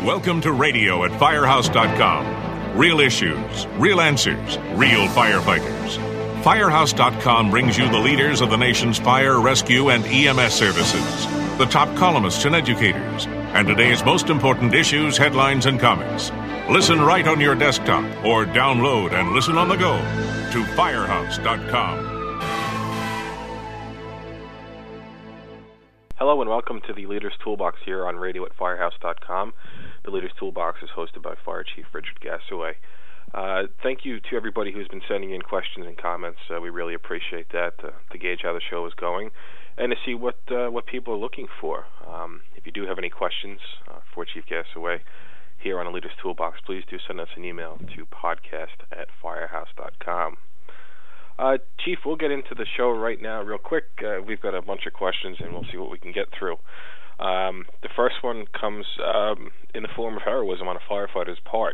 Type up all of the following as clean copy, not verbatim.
Welcome to radio at Firehouse.com. Real issues, real answers, real firefighters. Firehouse.com brings you the leaders of the nation's fire, rescue, and EMS services, the top columnists and educators, and today's most important issues, headlines, and comments. Listen right on your desktop or download and listen on the go to Firehouse.com. Hello and welcome to the Leaders Toolbox here on radio at Firehouse.com. The Leaders Toolbox is hosted by Fire Chief Richard Gasaway. Thank you to everybody who's been sending in questions and comments. We really appreciate that to gauge how the show is going and to see what people are looking for. If you do have any questions for Chief Gasaway here on the Leaders Toolbox, please do send us an email to podcast@firehouse.com. Chief, we'll get into the show right now real quick. We've got a bunch of questions, and we'll see what we can get through. The first one comes in the form of heroism on a firefighter's part.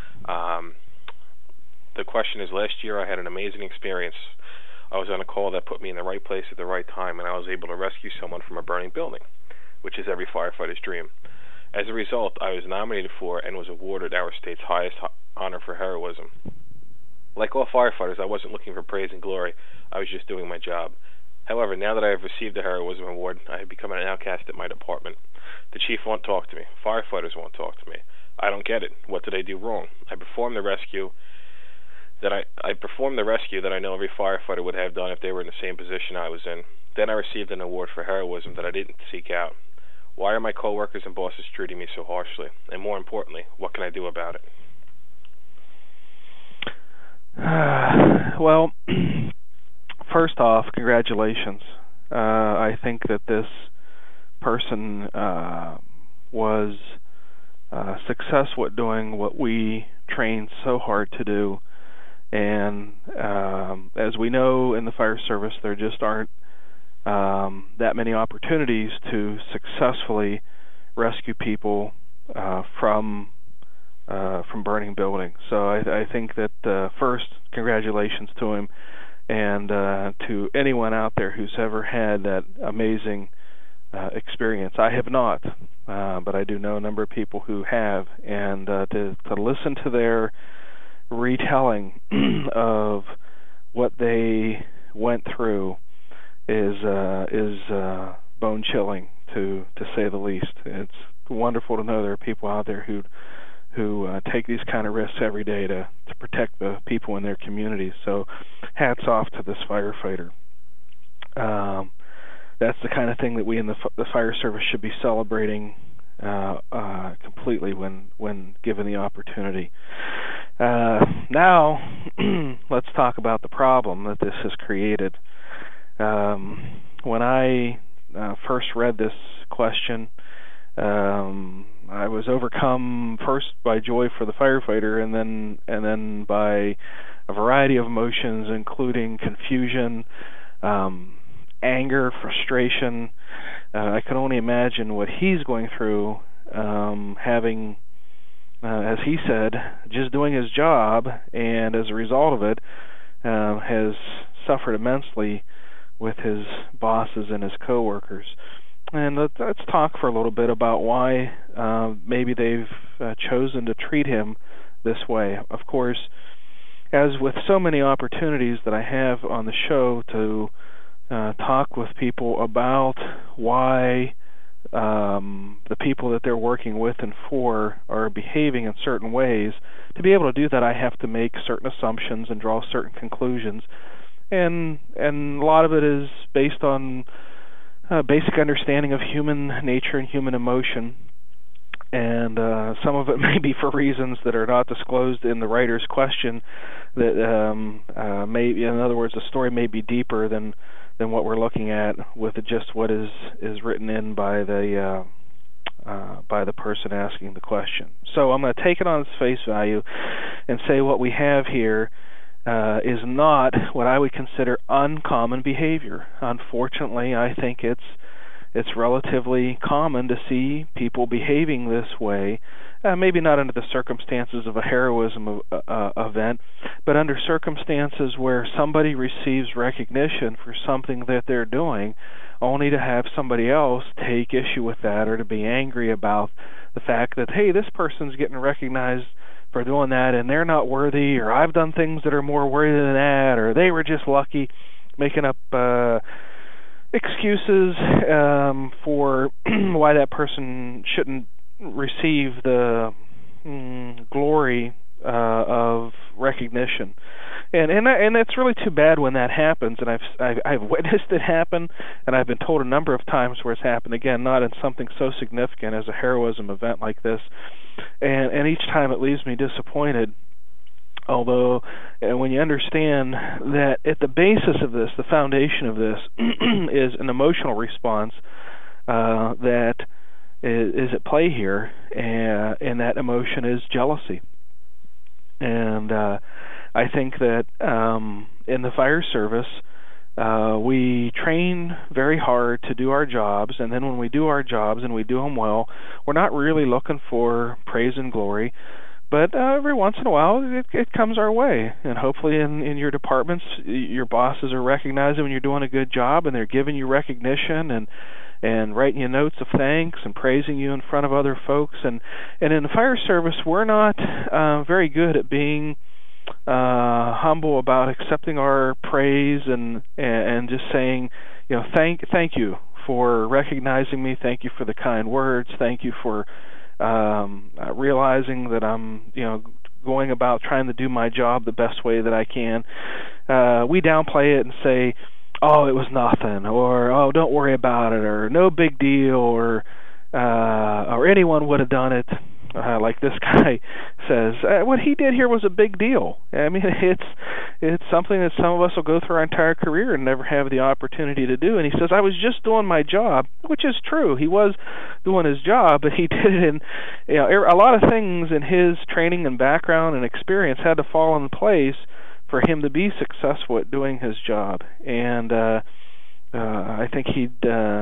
The question is, last year I had an amazing experience. I was on a call that put me in the right place at the right time, and I was able to rescue someone from a burning building, which is every firefighter's dream. As a result, I was nominated for and was awarded our state's highest honor for heroism. Like all firefighters, I wasn't looking for praise and glory. I was just doing my job. However, now that I have received the Heroism Award, I have become an outcast at my department. The chief won't talk to me. Firefighters won't talk to me. I don't get it. What did I do wrong? I performed the rescue that I know every firefighter would have done if they were in the same position I was in. Then I received an award for heroism that I didn't seek out. Why are my coworkers and bosses treating me so harshly? And more importantly, what can I do about it? Well, first off, congratulations. I think that this person was successful at doing what we trained so hard to do. And as we know in the fire service, there just aren't that many opportunities to successfully rescue people from burning buildings. So I think that first, congratulations to him, and to anyone out there who's ever had that amazing experience. I have not, but I do know a number of people who have, and to listen to their retelling of what they went through is bone-chilling, to say the least. It's wonderful to know there are people out there who take these kind of risks every day to protect the people in their communities. So hats off to this firefighter. That's the kind of thing that we in the fire service should be celebrating completely when given the opportunity. Now, let's talk about the problem that this has created. When I first read this question, I was overcome first by joy for the firefighter, and then by a variety of emotions, including confusion, anger, frustration. I can only imagine what he's going through, having, as he said, just doing his job, and as a result of it, has suffered immensely with his bosses and his coworkers. And let's talk for a little bit about why maybe they've chosen to treat him this way. Of course, as with so many opportunities that I have on the show to talk with people about why the people that they're working with and for are behaving in certain ways, to be able to do that, I have to make certain assumptions and draw certain conclusions. And a lot of it is based on basic understanding of human nature and human emotion, and some of it may be for reasons that are not disclosed in the writer's question. That maybe, in other words, the story may be deeper than what we're looking at with just what is written in by the person asking the question. So I'm going to take it on its face value and say what we have here is not what I would consider uncommon behavior. Unfortunately, I think it's it's relatively common to see people behaving this way, maybe not under the circumstances of a heroism event, but under circumstances where somebody receives recognition for something that they're doing, only to have somebody else take issue with that or to be angry about the fact that, hey, this person's getting recognized for doing that and they're not worthy, or I've done things that are more worthy than that, or they were just lucky, making up excuses for why that person shouldn't receive the glory of recognition. And it's really too bad when that happens, and I've witnessed it happen, and I've been told a number of times where it's happened, again, not in something so significant as a heroism event like this, and each time it leaves me disappointed. Although, when you understand that at the basis of this, the foundation of this, is an emotional response that is at play here, and that emotion is jealousy. And I think that in the fire service, we train very hard to do our jobs, and then when we do our jobs and we do them well, we're not really looking for praise and glory. But every once in a while, it comes our way. And hopefully in your departments, your bosses are recognizing when you're doing a good job, and they're giving you recognition and writing you notes of thanks and praising you in front of other folks. And in the fire service, we're not very good at being humble about accepting our praise and just saying, thank you for recognizing me, thank you for the kind words, thank you for realizing that I'm, going about trying to do my job the best way that I can. We downplay it and say, oh, it was nothing, or oh, don't worry about it, or no big deal, or anyone would have done it. Like this guy says, what he did here was a big deal. I mean, it's something that some of us will go through our entire career and never have the opportunity to do. And he says, I was just doing my job, which is true. He was doing his job, but he did it in, a lot of things in his training and background and experience had to fall in place for him to be successful at doing his job. And I think he'd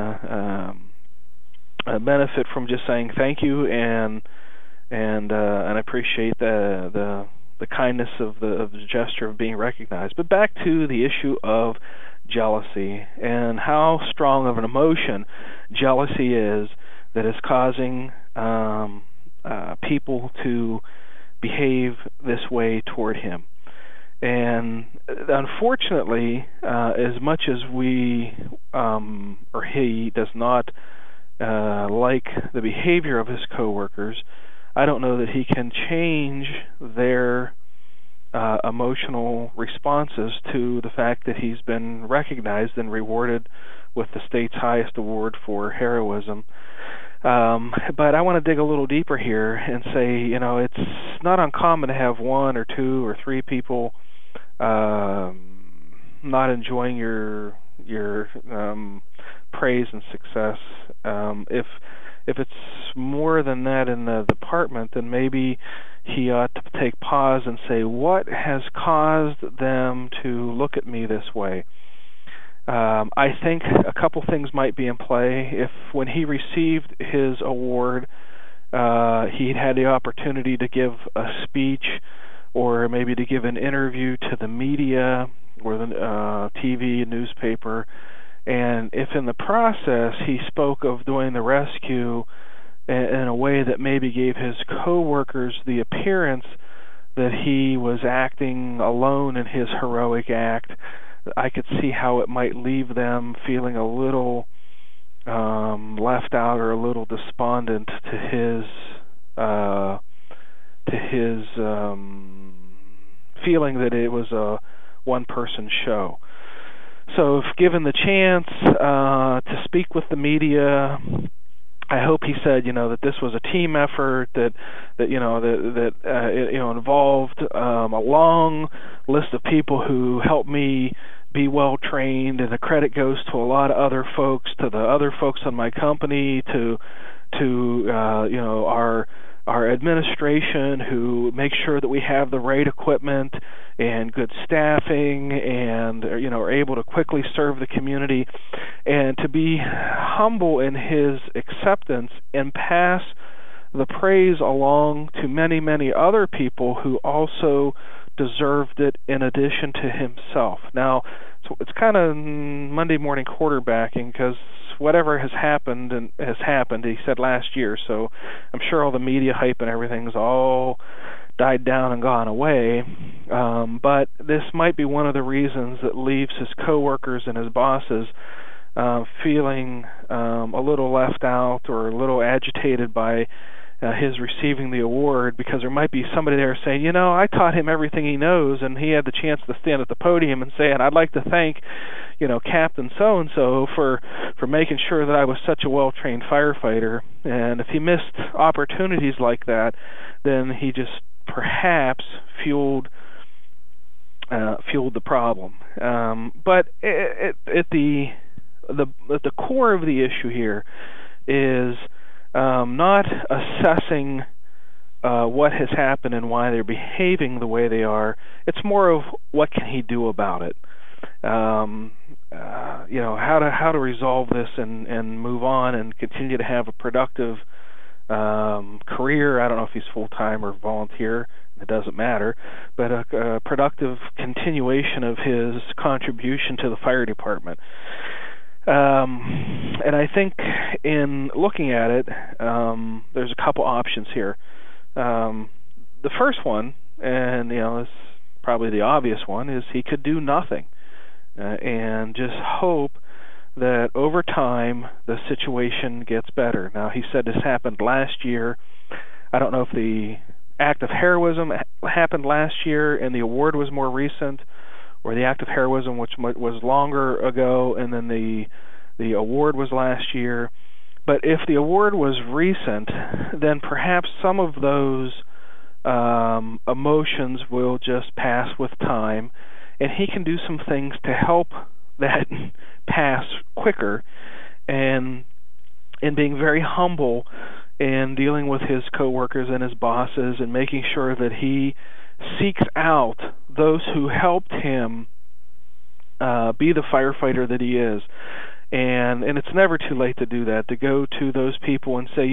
benefit from just saying thank you and I appreciate the kindness of the gesture of being recognized. But back to the issue of jealousy and how strong of an emotion jealousy is that is causing people to behave this way toward him. And unfortunately, as much as we or he does not like the behavior of his coworkers, I don't know that he can change their emotional responses to the fact that he's been recognized and rewarded with the state's highest award for heroism. But I want to dig a little deeper here and say, it's not uncommon to have one or two or three people not enjoying your praise and success. If it's more than that in the department, then maybe he ought to take pause and say, what has caused them to look at me this way? I think a couple things might be in play. If when he received his award, he'd had the opportunity to give a speech or maybe to give an interview to the media or the TV, newspaper, and if in the process he spoke of doing the rescue in a way that maybe gave his coworkers the appearance that he was acting alone in his heroic act, I could see how it might leave them feeling a little left out or a little despondent to his feeling that it was a one-person show. So if given the chance to speak with the media, I hope he said, that this was a team effort, that involved a long list of people who helped me be well trained, and the credit goes to a lot of other folks, to the other folks on my company, to our our administration who makes sure that we have the right equipment and good staffing and are able to quickly serve the community, and to be humble in his acceptance and pass the praise along to many, many other people who also deserved it in addition to himself. Now, it's kind of Monday morning quarterbacking, because whatever has happened, he said last year, so I'm sure all the media hype and everything's all died down and gone away, but this might be one of the reasons that leaves his coworkers and his bosses feeling a little left out or a little agitated by his receiving the award, because there might be somebody there saying, I taught him everything he knows, and he had the chance to stand at the podium and say, and I'd like to thank, Captain so-and-so for making sure that I was such a well-trained firefighter. And if he missed opportunities like that, then he just perhaps fueled the problem. But at the core of the issue here is not assessing what has happened and why they're behaving the way they are. It's more of what can he do about it. How to resolve this and move on and continue to have a productive career. I don't know if he's full-time or volunteer. It doesn't matter, but a productive continuation of his contribution to the fire department. And I think in looking at it, there's a couple options here. The first one, and it's probably the obvious one, is he could do nothing and just hope that over time the situation gets better. Now, he said this happened last year. I don't know if the act of heroism happened last year and the award was more recent, or the act of heroism which was longer ago and then the award was last year. But if the award was recent, then perhaps some of those emotions will just pass with time, and he can do some things to help that pass quicker, and in being very humble in dealing with his coworkers and his bosses, and making sure that he seeks out those who helped him be the firefighter that he is. And it's never too late to do that, to go to those people and say,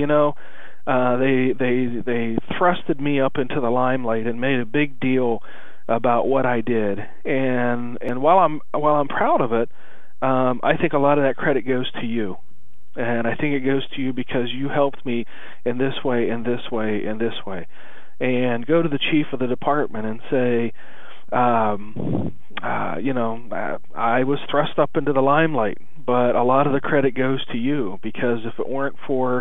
they thrusted me up into the limelight and made a big deal about what I did. And while I'm proud of it, I think a lot of that credit goes to you. And I think it goes to you because you helped me in this way, in this way, in this way. And go to the chief of the department and say, I was thrust up into the limelight, but a lot of the credit goes to you, because if it weren't for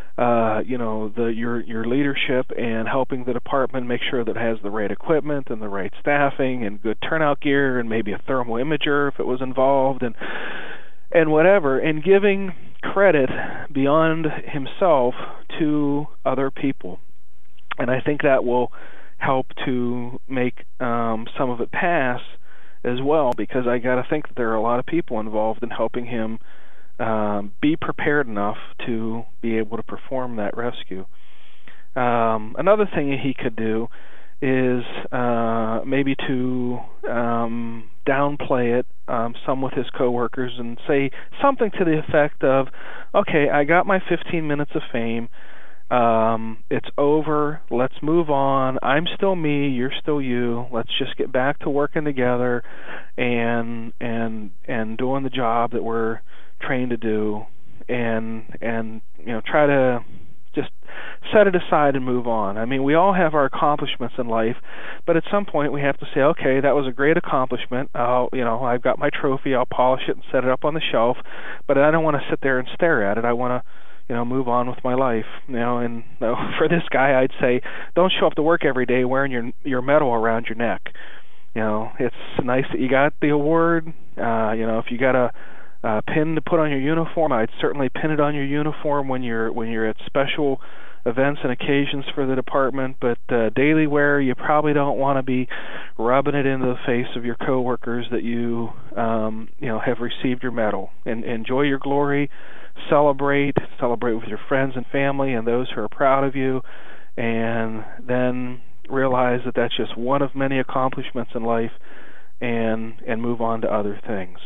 your leadership and helping the department make sure that it has the right equipment and the right staffing and good turnout gear and maybe a thermal imager if it was involved and whatever, and giving credit beyond himself to other people. And I think that will help to make some of it pass as well, because I got to think that there are a lot of people involved in helping him be prepared enough to be able to perform that rescue. Another thing he could do is maybe to downplay it some with his coworkers and say something to the effect of, okay, I got my 15 minutes of fame. It's over. Let's move on. I'm still me. You're still you. Let's just get back to working together and doing the job that we're trained to do, and try to just set it aside and move on. I mean, we all have our accomplishments in life, but at some point we have to say, okay, that was a great accomplishment. I've got my trophy. I'll polish it and set it up on the shelf, but I don't want to sit there and stare at it. I want to move on with my life. And for this guy, I'd say, don't show up to work every day wearing your medal around your neck. It's nice that you got the award. If you got a pin to put on your uniform, I'd certainly pin it on your uniform when you're at special events and occasions for the department. But daily wear, you probably don't want to be rubbing it into the face of your coworkers that you have received your medal. And enjoy your glory. Celebrate with your friends and family and those who are proud of you, and then realize that that's just one of many accomplishments in life, and move on to other things.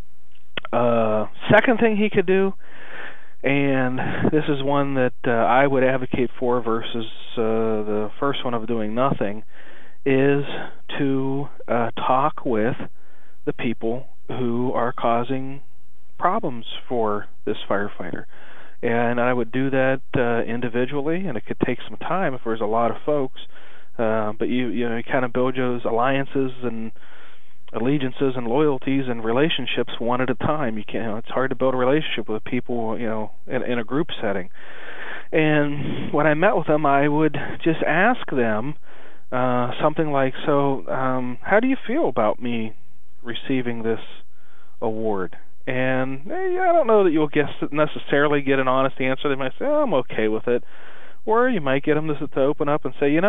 Second thing he could do, and this is one that I would advocate for versus the first one of doing nothing, is to talk with the people who are causing problems for this firefighter. And I would do that individually, and it could take some time if there's a lot of folks. But you kind of build those alliances and allegiances and loyalties and relationships one at a time. You can't. It's hard to build a relationship with people, in a group setting. And when I met with them, I would just ask them something like, "So, how do you feel about me receiving this award?" And I don't know that you'll necessarily get an honest answer. They might say, "Oh, I'm okay with it," or you might get them to open up and say, "You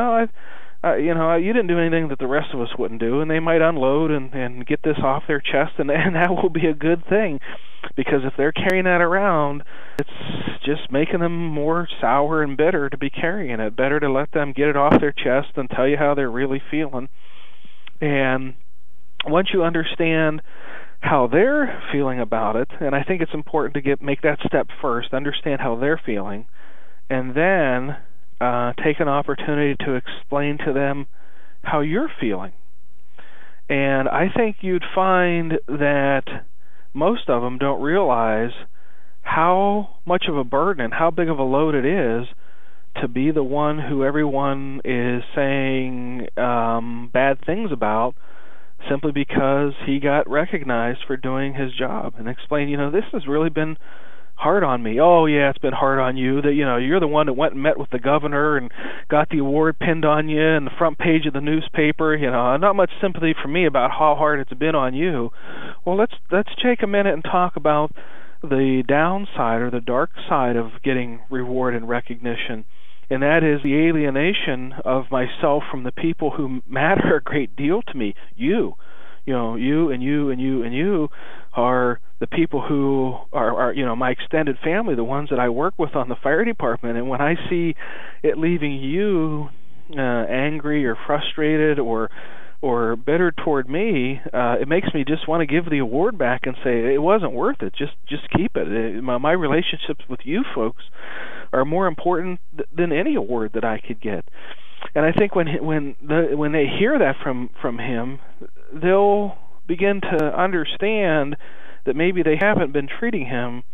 didn't do anything that the rest of us wouldn't do," and they might unload and get this off their chest, and that will be a good thing, because if they're carrying that around, it's just making them more sour and bitter to be carrying it. Better to let them get it off their chest and tell you how they're really feeling. And once you understand how they're feeling about it, and I think it's important to make that step first, understand how they're feeling, and then take an opportunity to explain to them how you're feeling. And I think you'd find that most of them don't realize how much of a burden and how big of a load it is to be the one who everyone is saying bad things about, simply because he got recognized for doing his job, and explain, this has really been hard on me. Oh yeah, it's been hard on you. That you're the one that went and met with the governor and got the award pinned on you in the front page of the newspaper. Not much sympathy for me about how hard it's been on you. Well, let's take a minute and talk about the downside or the dark side of getting reward and recognition. And that is the alienation of myself from the people who matter a great deal to me. You and you are the people who are my extended family, the ones that I work with on the fire department. And when I see it leaving you angry or frustrated or bitter toward me, it makes me just want to give the award back and say it wasn't worth it. Just keep it. My relationships with you folks are more important than any award that I could get. And I think when they hear that from him, they'll begin to understand that maybe they haven't been treating him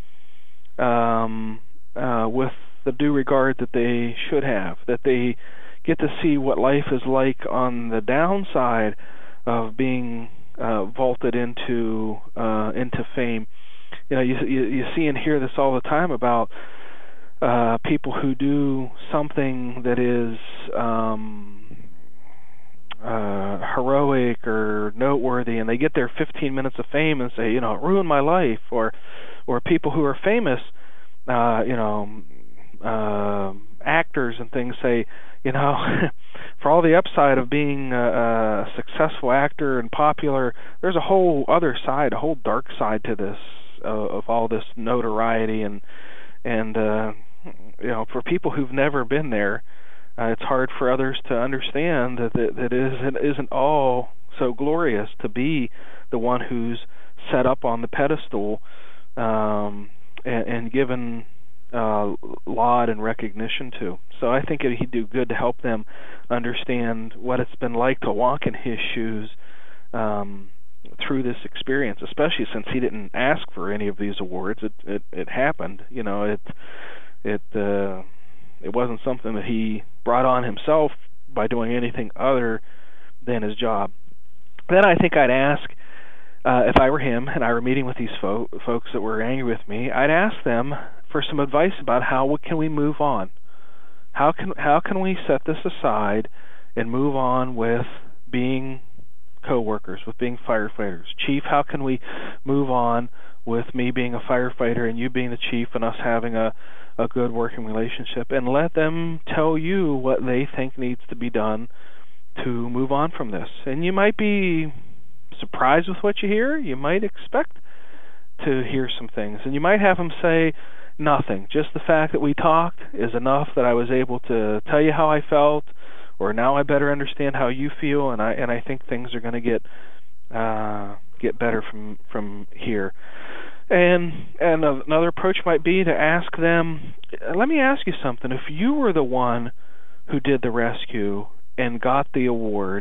with the due regard that they should have, that they get to see what life is like on the downside of being vaulted into fame. You see and hear this all the time about people who do something that is heroic or noteworthy, and they get their 15 minutes of fame and say, it ruined my life, or people who are famous, actors and things say, for all the upside of being a successful actor and popular, there's a whole other side, a whole dark side to this, of all this notoriety, and for people who've never been there, it's hard for others to understand that it isn't all so glorious to be the one who's set up on the pedestal and given laud and recognition to. So I think he'd do good to help them understand what it's been like to walk in his shoes through this experience, especially since he didn't ask for any of these awards. It happened. It wasn't something that he brought on himself by doing anything other than his job. Then I think I'd ask, if I were him and I were meeting with these folks that were angry with me, I'd ask them for some advice about how can we move on. How can we set this aside and move on with being co-workers, with being firefighters? Chief, how can we move on with me being a firefighter and you being the chief and us having a good working relationship? And let them tell you what they think needs to be done to move on from this. And you might be surprised with what you hear. You might expect to hear some things. And you might have them say, nothing. Just the fact that we talked is enough that I was able to tell you how I felt, or now I better understand how you feel, and I think things are going to get better from here. And another approach might be to ask them, let me ask you something. If you were the one who did the rescue and got the award,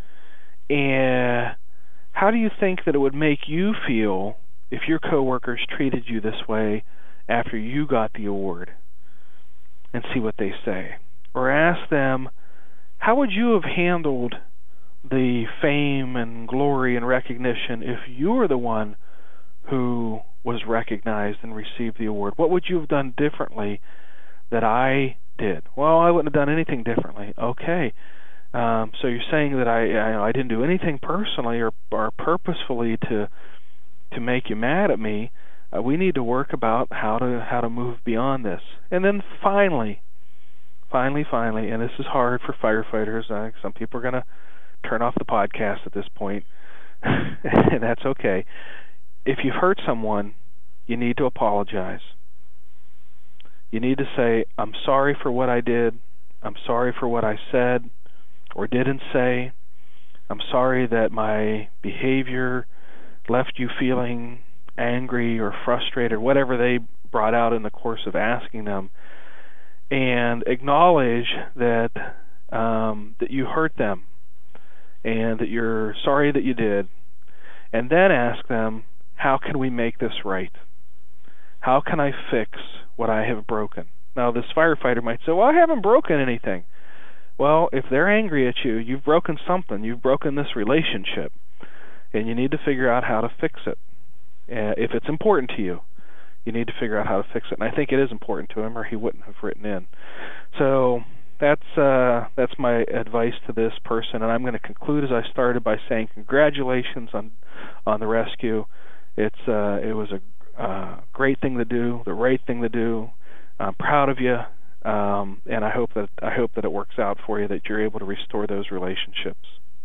how do you think that it would make you feel if your coworkers treated you this way after you got the award? And see what they say. Or ask them, how would you have handled the fame and glory and recognition if you were the one who was recognized and received the award? What would you have done differently that I did? Well, I wouldn't have done anything differently. Okay. So you're saying that I didn't do anything personally or purposefully to make you mad at me. We need to work about how to move beyond this. And then finally, and this is hard for firefighters. Some people are going to turn off the podcast at this point, and that's okay. If you've hurt someone, you need to apologize. You need to say, I'm sorry for what I did. I'm sorry for what I said or didn't say. I'm sorry that my behavior left you feeling angry or frustrated, whatever they brought out in the course of asking them, and acknowledge that that you hurt them and that you're sorry that you did, and then ask them, how can we make this right? How can I fix what I have broken? Now, this firefighter might say, well, I haven't broken anything. Well, if they're angry at you, you've broken something. You've broken this relationship, and you need to figure out how to fix it. If it's important to you, you need to figure out how to fix it. And I think it is important to him, or he wouldn't have written in. So that's my advice to this person. And I'm going to conclude as I started by saying congratulations on the rescue. It was a great thing to do, the right thing to do. I'm proud of you, and I hope that it works out for you, that you're able to restore those relationships.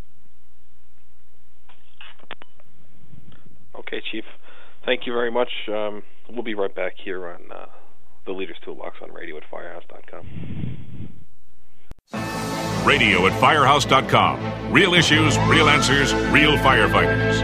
Okay, Chief. Thank you very much. We'll be right back here on the Leaders Toolbox on radio at firehouse.com. Radio at firehouse.com. Real issues, real answers, real firefighters.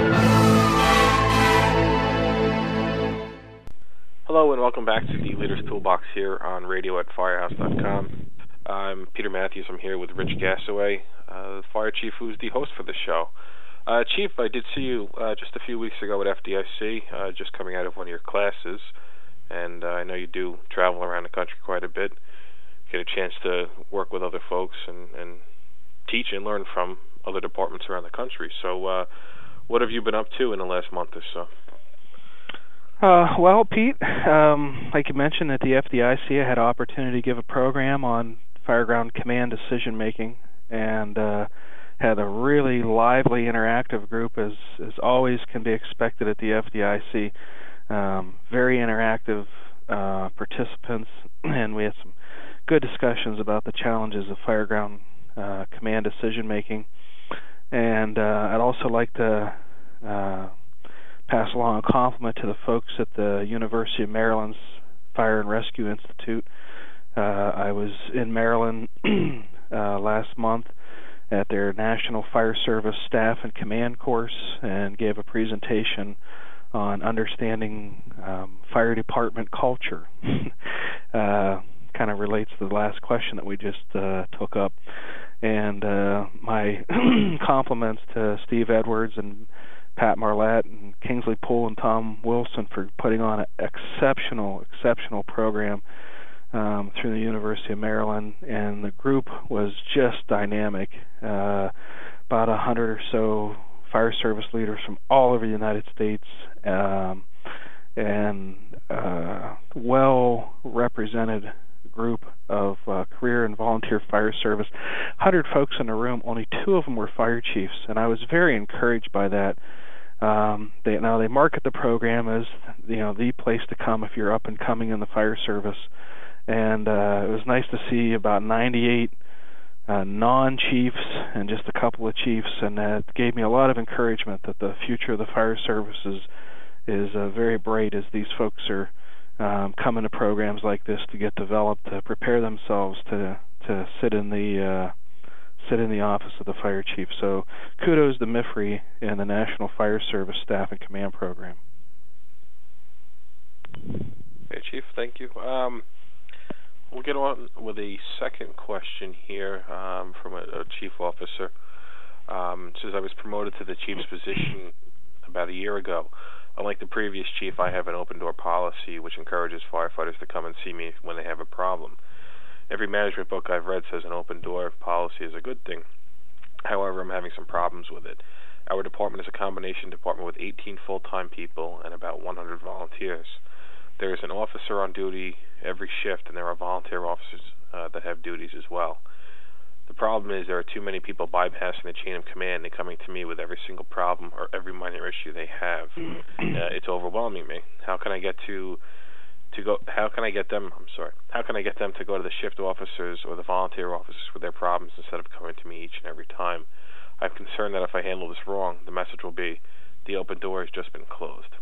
Hello and welcome back to the Leaders Toolbox here on radio at firehouse.com. I'm Peter Matthews. I'm here with Rich Gassaway, the fire chief who's the host for the show. Chief, I did see you just a few weeks ago at FDIC, just coming out of one of your classes, and I know you do travel around the country quite a bit, get a chance to work with other folks and teach and learn from other departments around the country. So what have you been up to in the last month or so? Well, Pete, like you mentioned, at the FDIC, I had an opportunity to give a program on fireground command decision-making, and had a really lively, interactive group, as always can be expected at the FDIC. Very interactive participants, and we had some good discussions about the challenges of fireground command decision-making. And I'd also like to pass along a compliment to the folks at the University of Maryland's Fire and Rescue Institute. I was in Maryland last month at their National Fire Service Staff and Command course and gave a presentation on understanding fire department culture. Kind of relates to the last question that we just took up. And my compliments to Steve Edwards and Pat Marlette and Kingsley Poole and Tom Wilson for putting on an exceptional program through the University of Maryland, and the group was just dynamic. About 100 or so fire service leaders from all over the United States, and well represented group of career and volunteer fire service. 100 folks in the room, only 2 of them were fire chiefs, and I was very encouraged by that. They market the program as the place to come if you're up and coming in the fire service, and it was nice to see about 98 non-chiefs and just a couple of chiefs, and that gave me a lot of encouragement that the future of the fire service is very bright as these folks are come into programs like this to get developed to prepare themselves to sit in the office of the fire chief. So kudos to MIFRE and the National Fire Service Staff and Command Program. Okay, Chief, thank you. We'll get on with a second question here from a chief officer. Says, I was promoted to the chief's position about a year ago. Unlike the previous chief, I have an open door policy which encourages firefighters to come and see me when they have a problem. Every management book I've read says an open door policy is a good thing. However, I'm having some problems with it. Our department is a combination department with 18 full-time people and about 100 volunteers. There is an officer on duty every shift, and there are volunteer officers that have duties as well. The problem is there are too many people bypassing the chain of command and coming to me with every single problem or every minor issue they have. It's overwhelming me. How can I get them to go to the shift officers or the volunteer officers with their problems instead of coming to me each and every time? I'm concerned that if I handle this wrong, the message will be, the open door has just been closed.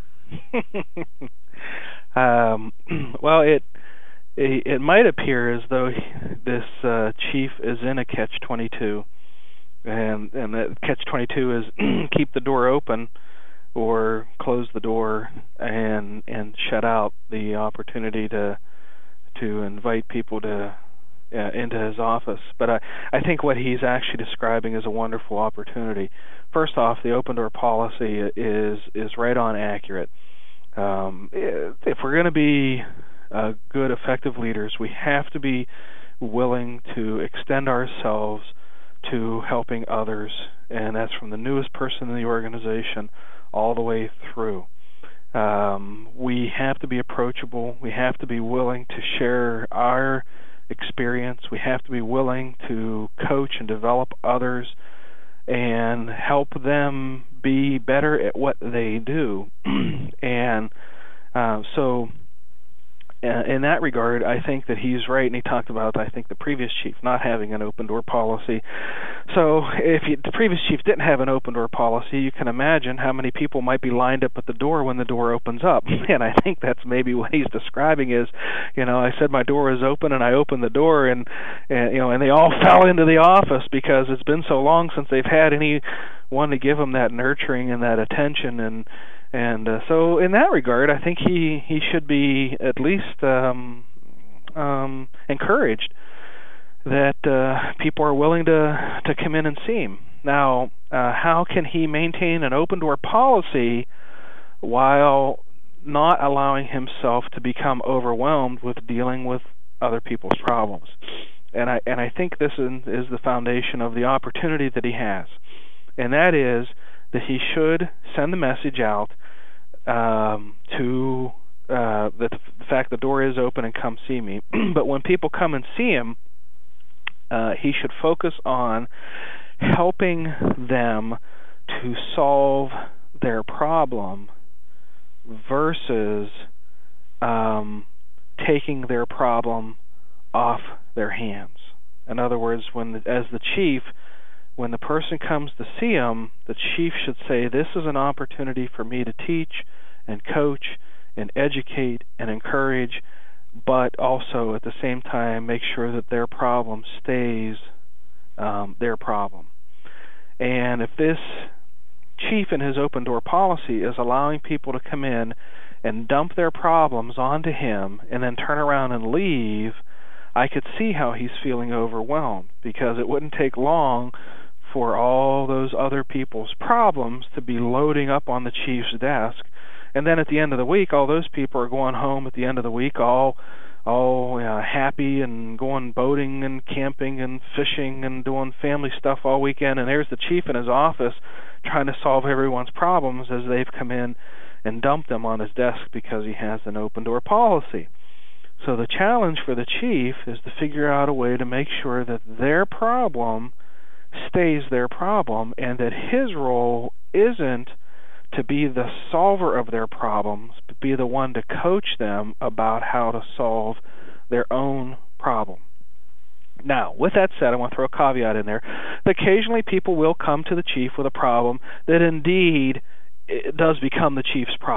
Well, it might appear as though this chief is in a catch-22, and that catch-22 is keep the door open or close the door and shut out the opportunity to invite people to into his office. But I think what he's actually describing is a wonderful opportunity. First off, the open door policy is right on accurate. If we're going to be good, effective leaders, we have to be willing to extend ourselves to helping others, and that's from the newest person in the organization all the way through. We have to be approachable. We have to be willing to share our experience. We have to be willing to coach and develop others and help them be better at what they do. And so in that regard, I think that he's right, and he talked about, I think, the previous chief not having an open-door policy. So if the previous chief didn't have an open-door policy, you can imagine how many people might be lined up at the door when the door opens up. And I think that's maybe what he's describing is, I said my door is open, and I opened the door, and they all fell into the office because it's been so long since they've had anyone to give them that nurturing and that attention, and so in that regard, I think he should be at least encouraged that people are willing to come in and see him. Now, how can he maintain an open door policy while not allowing himself to become overwhelmed with dealing with other people's problems? And I think this is the foundation of the opportunity that he has, and that is that he should send the message out to the fact the door is open and come see me. But when people come and see him, he should focus on helping them to solve their problem versus taking their problem off their hands. In other words, as the chief, when the person comes to see him, the chief should say, this is an opportunity for me to teach and coach and educate and encourage, but also at the same time make sure that their problem stays their problem. And if this chief in his open door policy is allowing people to come in and dump their problems onto him and then turn around and leave, I could see how he's feeling overwhelmed, because it wouldn't take long for all those other people's problems to be loading up on the chief's desk. And then at the end of the week, all those people are going home at the end of the week all happy and going boating and camping and fishing and doing family stuff all weekend. And there's the chief in his office trying to solve everyone's problems as they've come in and dumped them on his desk because he has an open door policy. So the challenge for the chief is to figure out a way to make sure that their problem stays their problem, and that his role isn't to be the solver of their problems, but be the one to coach them about how to solve their own problem. Now, with that said, I want to throw a caveat in there. Occasionally people will come to the chief with a problem that indeed it does become the chief's problem.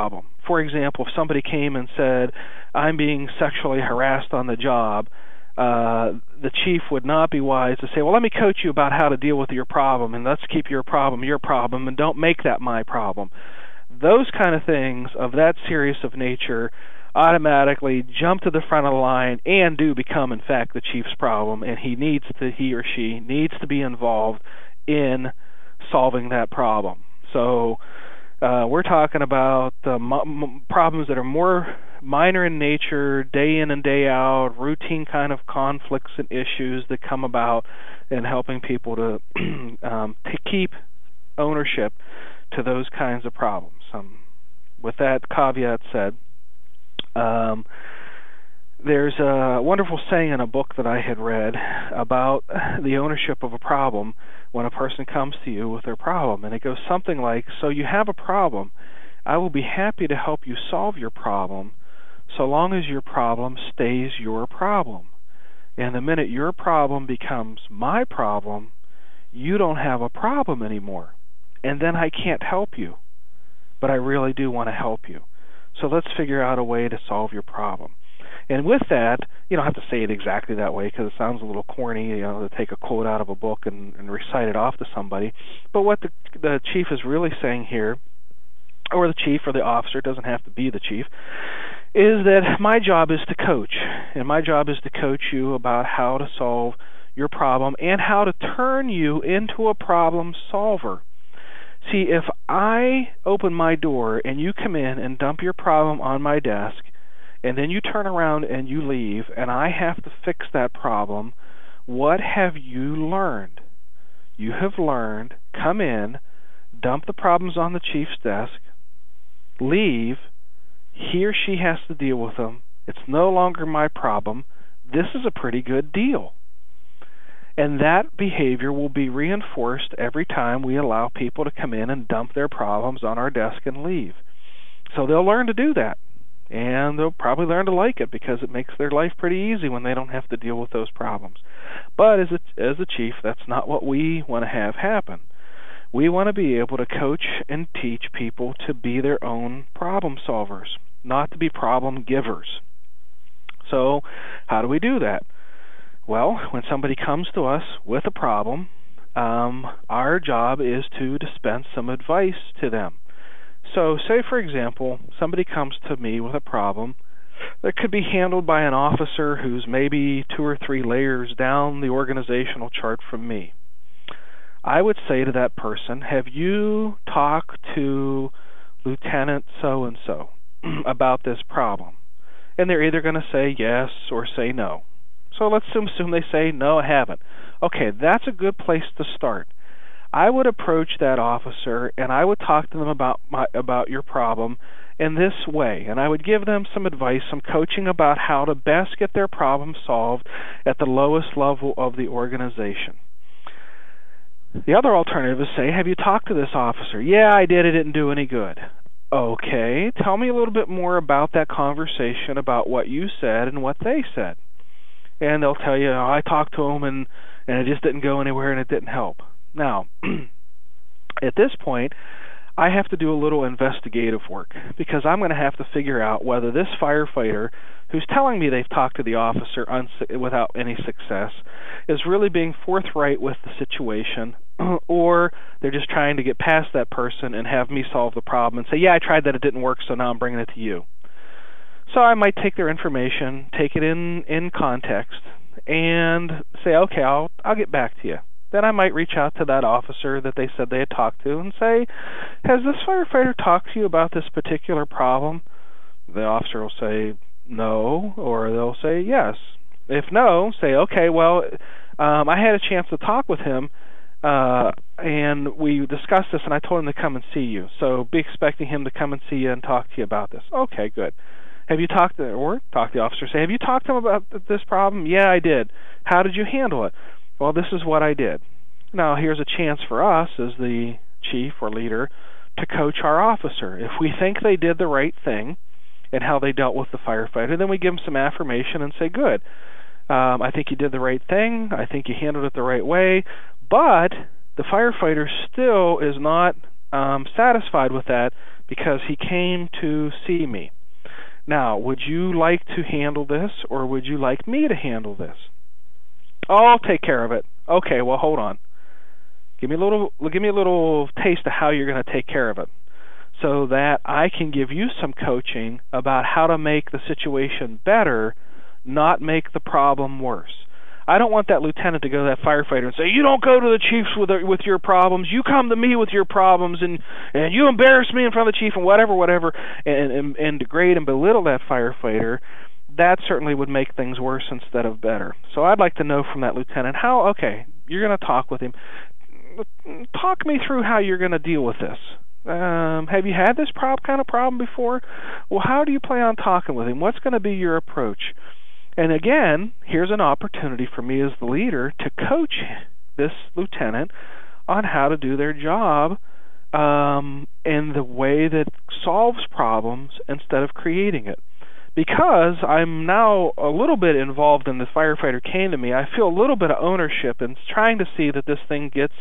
For example, if somebody came and said, I'm being sexually harassed on the job, the chief would not be wise to say, well, let me coach you about how to deal with your problem, and let's keep your problem, and don't make that my problem. Those kind of things of that serious of nature automatically jump to the front of the line and do become, in fact, the chief's problem, and he or she needs to be involved in solving that problem. So we're talking about problems that are more minor in nature, day in and day out, routine kind of conflicts and issues that come about in helping people to keep ownership to those kinds of problems. With that caveat said, there's a wonderful saying in a book that I had read about the ownership of a problem when a person comes to you with their problem, and it goes something like, so you have a problem. I will be happy to help you solve your problem so long as your problem stays your problem. And the minute your problem becomes my problem, you don't have a problem anymore. And then I can't help you. But I really do want to help you. So let's figure out a way to solve your problem. And with that, you don't have to say it exactly that way because it sounds a little corny, to take a quote out of a book and recite it off to somebody. But what the chief is really saying here, or the chief or the officer, it doesn't have to be the chief, is that my job is to coach. And my job is to coach you about how to solve your problem and how to turn you into a problem solver. See, if I open my door and you come in and dump your problem on my desk, and then you turn around and you leave, and I have to fix that problem, what have you learned? You have learned, come in, dump the problems on the chief's desk, leave, he or she has to deal with them, it's no longer my problem, this is a pretty good deal. And that behavior will be reinforced every time we allow people to come in and dump their problems on our desk and leave. So they'll learn to do that. And they'll probably learn to like it because it makes their life pretty easy when they don't have to deal with those problems. But as a chief, that's not what we want to have happen. We want to be able to coach and teach people to be their own problem solvers, not to be problem givers. So how do we do that? Well, when somebody comes to us with a problem, our job is to dispense some advice to them. So say, for example, somebody comes to me with a problem that could be handled by an officer who's maybe 2 or 3 layers down the organizational chart from me. I would say to that person, have you talked to Lieutenant so-and-so about this problem? And they're either going to say yes or say no. So let's assume they say, no, I haven't. Okay, that's a good place to start. I would approach that officer and I would talk to them about your problem in this way, and I would give them some advice, some coaching about how to best get their problem solved at the lowest level of the organization. The other alternative is say, have you talked to this officer? Yeah, I did. It didn't do any good. Okay, tell me a little bit more about that conversation, about what you said and what they said. And they'll tell you, I talked to them and it just didn't go anywhere and it didn't help. Now, at this point, I have to do a little investigative work because I'm going to have to figure out whether this firefighter who's telling me they've talked to the officer without any success is really being forthright with the situation, or they're just trying to get past that person and have me solve the problem and say, yeah, I tried that, it didn't work, so now I'm bringing it to you. So I might take their information, take it in context, and say, okay, I'll get back to you. Then I might reach out to that officer that they said they had talked to and say, has this firefighter talked to you about this particular problem? The officer will say no, or they'll say yes. If no, say, okay, well, I had a chance to talk with him, and we discussed this, and I told him to come and see you. So be expecting him to come and see you and talk to you about this. Okay, good. Have you talked to the officer, say, have you talked to him about this problem? Yeah, I did. How did you handle it? Well, this is what I did. Now, here's a chance for us as the chief or leader to coach our officer. If we think they did the right thing and how they dealt with the firefighter, then we give them some affirmation and say, good, I think you did the right thing. I think you handled it the right way. But the firefighter still is not satisfied with that because he came to see me. Now, would you like to handle this, or would you like me to handle this? Oh, I'll take care of it. Okay, well, hold on. Give me a little taste of how you're going to take care of it, so that I can give you some coaching about how to make the situation better, not make the problem worse. I don't want that lieutenant to go to that firefighter and say, you don't go to the chiefs with your problems, you come to me with your problems, and you embarrass me in front of the chief and whatever, and degrade and belittle that firefighter. That certainly would make things worse instead of better. So I'd like to know from that lieutenant okay, you're going to talk with him. Talk me through how you're going to deal with this. Have you had this kind of problem before? Well, how do you plan on talking with him? What's going to be your approach? And again, here's an opportunity for me as the leader to coach this lieutenant on how to do their job in the way that solves problems instead of creating it. Because I'm now a little bit involved in the firefighter came to me, I feel a little bit of ownership in trying to see that this thing gets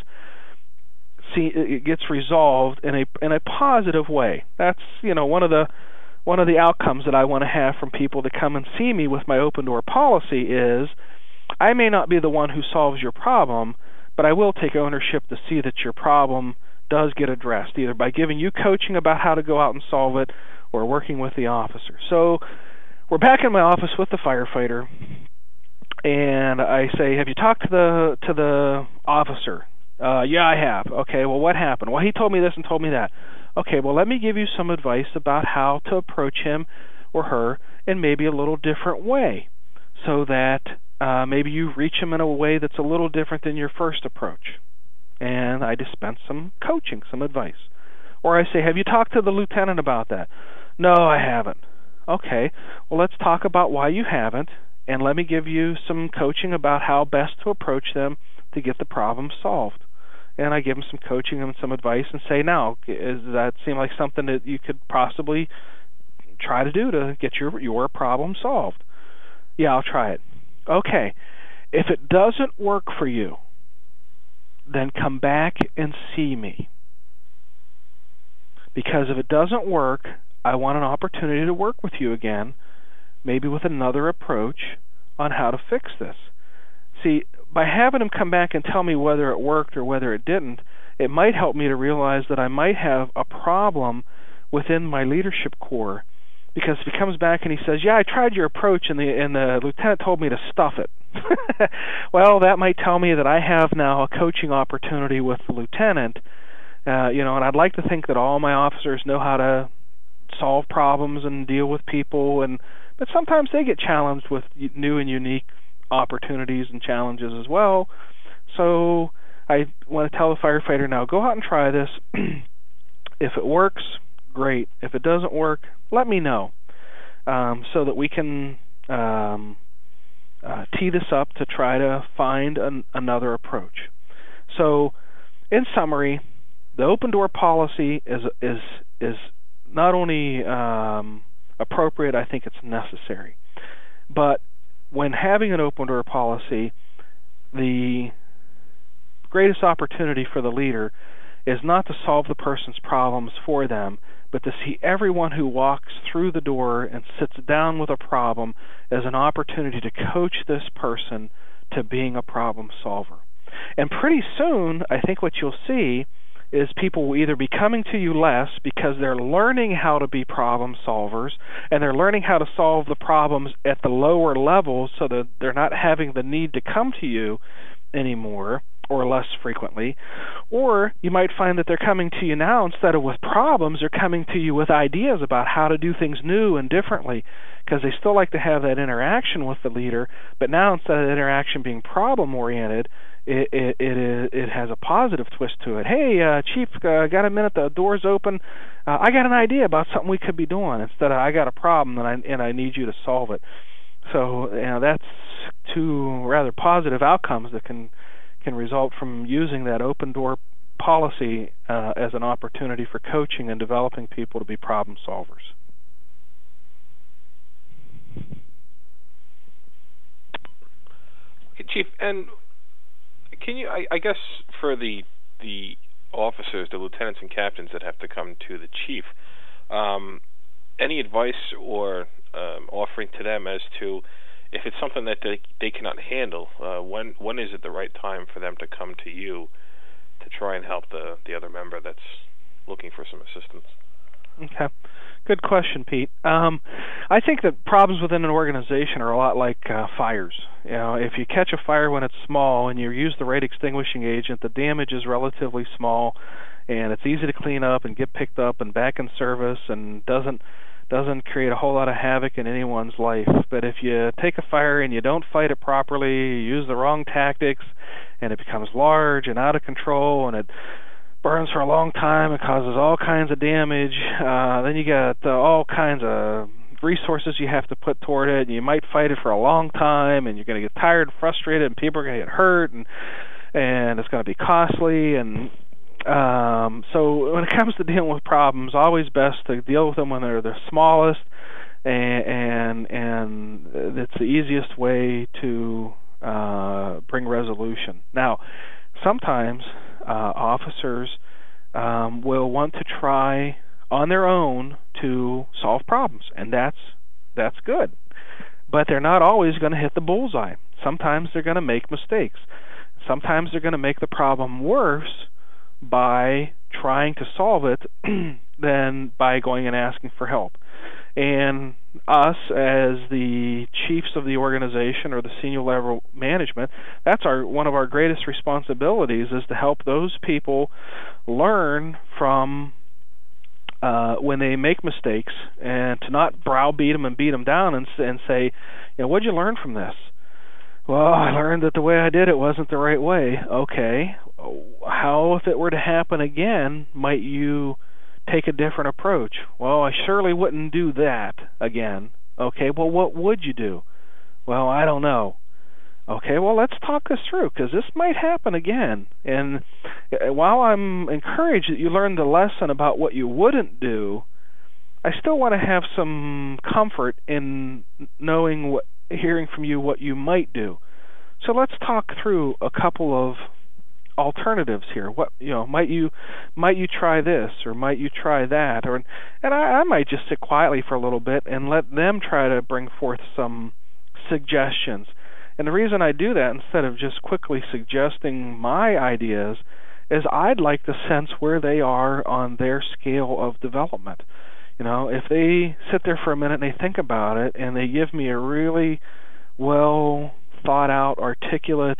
resolved in a positive way. That's one of the outcomes that I want to have from people that come and see me with my open door policy is I may not be the one who solves your problem, but I will take ownership to see that your problem does get addressed, either by giving you coaching about how to go out and solve it or working with the officer. So we're back in my office with the firefighter, and I say, have you talked to the officer? Yeah, I have. Okay, well, what happened? Well, he told me this and told me that. Okay, well, let me give you some advice about how to approach him or her in maybe a little different way, so that maybe you reach him in a way that's a little different than your first approach. And I dispense some coaching, some advice. Or I say, have you talked to the lieutenant about that? No, I haven't. Okay, well, let's talk about why you haven't, and let me give you some coaching about how best to approach them to get the problem solved. And I give them some coaching and some advice and say, now, does that seem like something that you could possibly try to do to get your problem solved? Yeah, I'll try it. Okay. If it doesn't work for you, then come back and see me. Because if it doesn't work, I want an opportunity to work with you again, maybe with another approach on how to fix this. See, by having him come back and tell me whether it worked or whether it didn't, it might help me to realize that I might have a problem within my leadership core. Because if he comes back and he says, yeah, I tried your approach and the lieutenant told me to stuff it. Well, that might tell me that I have now a coaching opportunity with the lieutenant. And I'd like to think that all my officers know how to solve problems and deal with people, but sometimes they get challenged with new and unique opportunities and challenges as well. So I want to tell the firefighter, now go out and try this. If it works, great. If it doesn't work, let me know, so that we can tee this up to try to find another approach. So in summary, the open door policy is not only appropriate, I think it's necessary. But when having an open door policy, the greatest opportunity for the leader is not to solve the person's problems for them, but to see everyone who walks through the door and sits down with a problem as an opportunity to coach this person to being a problem solver. And pretty soon, I think what you'll see is people will either be coming to you less because they're learning how to be problem solvers, and they're learning how to solve the problems at the lower levels so that they're not having the need to come to you anymore or less frequently. Or you might find that they're coming to you now instead of with problems, they're coming to you with ideas about how to do things new and differently, because they still like to have that interaction with the leader, but now instead of the interaction being problem-oriented, it has a positive twist to it. Hey, Chief, got a minute? The door's open. I got an idea about something we could be doing instead of I got a problem and I need you to solve it. So that's two rather positive outcomes that can result from using that open door policy as an opportunity for coaching and developing people to be problem solvers. Okay, Chief, and can you, I guess for the officers, the lieutenants and captains that have to come to the chief, Any advice or offering to them as to if it's something that they cannot handle, when is it the right time for them to come to you to try and help the other member that's looking for some assistance? Okay. Good question, Pete. I think that problems within an organization are a lot like fires. You know, if you catch a fire when it's small and you use the right extinguishing agent, the damage is relatively small, and it's easy to clean up and get picked up and back in service, and doesn't create a whole lot of havoc in anyone's life. But if you take a fire and you don't fight it properly, you use the wrong tactics, and it becomes large and out of control, and it burns for a long time, it causes all kinds of damage, then you got all kinds of resources you have to put toward it, and you might fight it for a long time, and you're going to get tired and frustrated, and people are going to get hurt, and it's going to be costly. And so when it comes to dealing with problems, always best to deal with them when they're the smallest, and it's the easiest way to bring resolution. Now, sometimes officers will want to try on their own to solve problems, and that's good. But they're not always going to hit the bullseye. Sometimes they're going to make mistakes. Sometimes they're going to make the problem worse by trying to solve it than by going and asking for help. And us, as the chiefs of the organization or the senior level management, that's one of our greatest responsibilities, is to help those people learn from when they make mistakes, and to not browbeat them and beat them down and say, you know, what'd you learn from this? Well, I learned that the way I did it wasn't the right way. Okay, how, if it were to happen again, might you take a different approach? Well, I surely wouldn't do that again. Okay, well, what would you do? Well, I don't know. Okay, well, let's talk this through, because this might happen again. And while I'm encouraged that you learned the lesson about what you wouldn't do, I still want to have some comfort in knowing hearing from you what you might do. So let's talk through a couple of alternatives here. What, you know, might you try this, or might you try that, and I might just sit quietly for a little bit and let them try to bring forth some suggestions. And the reason I do that, instead of just quickly suggesting my ideas, is I'd like to sense where they are on their scale of development. You know, if they sit there for a minute and they think about it, and they give me a really well thought out, articulate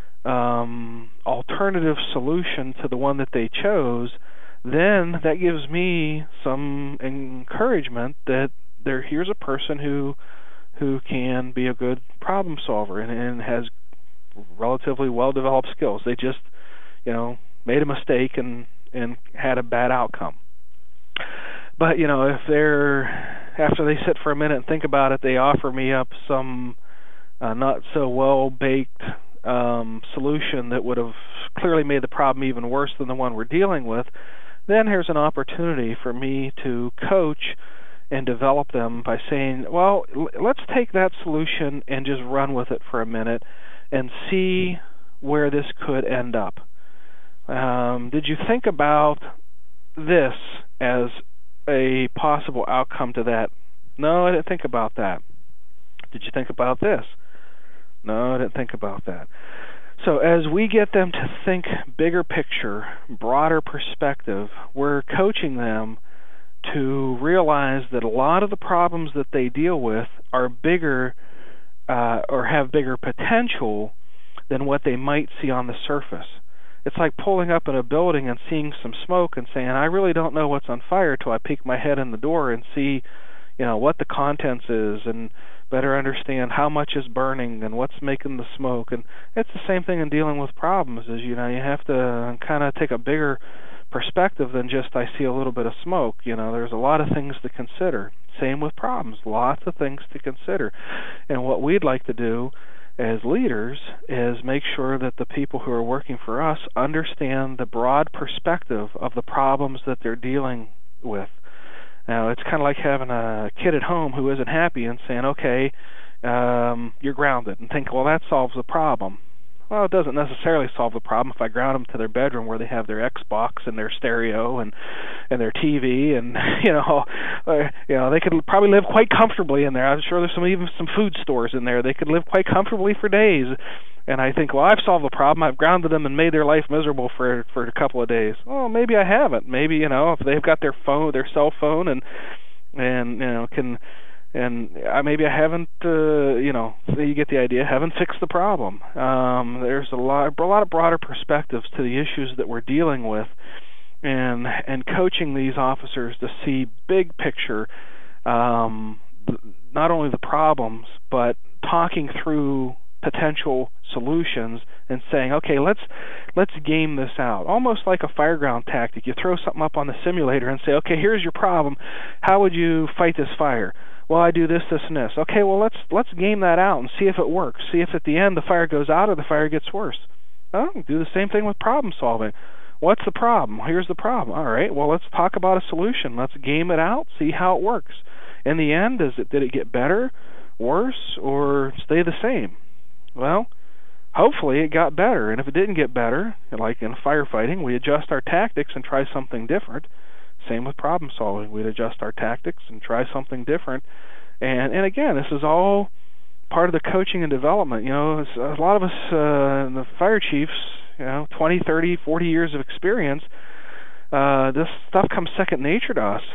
alternative solution to the one that they chose, then that gives me some encouragement that here's a person who can be a good problem solver and has relatively well-developed skills. They just, you know, made a mistake and had a bad outcome. But, you know, if after they sit for a minute and think about it, they offer me up some not so well-baked solution that would have clearly made the problem even worse than the one we're dealing with, then here's an opportunity for me to coach and develop them by saying, well, let's take that solution and just run with it for a minute and see where this could end up. Did you think about this as a possible outcome to that? No, I didn't think about that. Did you think about this? No, I didn't think about that. So as we get them to think bigger picture, broader perspective, we're coaching them to realize that a lot of the problems that they deal with are bigger or have bigger potential than what they might see on the surface. It's like pulling up in a building and seeing some smoke and saying, I really don't know what's on fire till I peek my head in the door and see, you know, what the contents is, and better understand how much is burning and what's making the smoke. And it's the same thing in dealing with problems, is, you know, you have to kind of take a bigger perspective than just I see a little bit of smoke. You know, there's a lot of things to consider. Same with problems, lots of things to consider. And what we'd like to do as leaders is make sure that the people who are working for us understand the broad perspective of the problems that they're dealing with. Now, it's kind of like having a kid at home who isn't happy and saying, okay, you're grounded, and think, well, that solves the problem. Well, it doesn't necessarily solve the problem if I ground them to their bedroom where they have their Xbox and their stereo and their TV, and they could probably live quite comfortably in there. I'm sure there's even some food stores in there. They could live quite comfortably for days. And I think, well, I've solved the problem. I've grounded them and made their life miserable for a couple of days. Well, maybe I haven't. Maybe, if they've got their cell phone, and maybe I haven't, you get the idea, haven't fixed the problem. There's a lot of broader perspectives to the issues that we're dealing with, and coaching these officers to see big picture, not only the problems, but talking through potential solutions and saying, okay, let's game this out. Almost like a fireground tactic. You throw something up on the simulator and say, okay, here's your problem. How would you fight this fire? Well, I do this, this, and this. Okay, well, let's game that out and see if it works. See if at the end the fire goes out or the fire gets worse. Oh, do the same thing with problem solving. What's the problem? Here's the problem. All right, well, let's talk about a solution. Let's game it out, see how it works. In the end, did it get better, worse, or stay the same? Well, hopefully it got better, and if it didn't get better, like in firefighting, we adjust our tactics and try something different. Same with problem solving. We'd adjust our tactics and try something different. And again, this is all part of the coaching and development. A lot of us, the fire chiefs, 20, 30, 40 years of experience, this stuff comes second nature to us.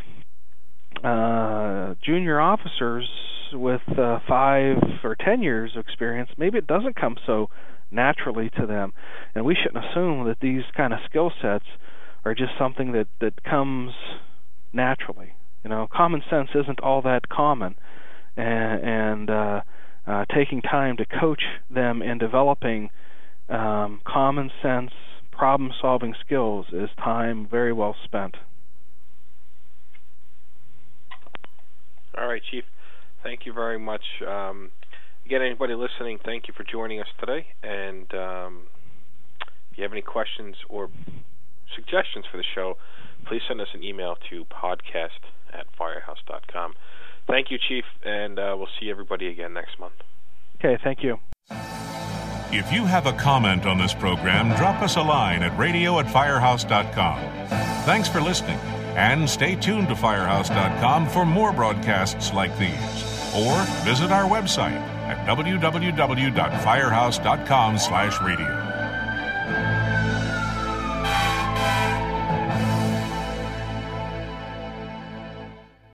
Junior officers with 5 or 10 years of experience, maybe it doesn't come so naturally to them. And we shouldn't assume that these kind of skill sets are just something that comes naturally. Common sense isn't all that common. And taking time to coach them in developing common sense problem-solving skills is time very well spent. All right, Chief. Thank you very much. Again, anybody listening, thank you for joining us today. And if you have any questions or suggestions for the show, please send us an email to podcast@firehouse.com. Thank you, Chief, and we'll see everybody again next month. Okay, thank you. If you have a comment on this program, drop us a line at radio@firehouse.com. Thanks for listening, and stay tuned to firehouse.com for more broadcasts like these. Or visit our website at www.firehouse.com/radio.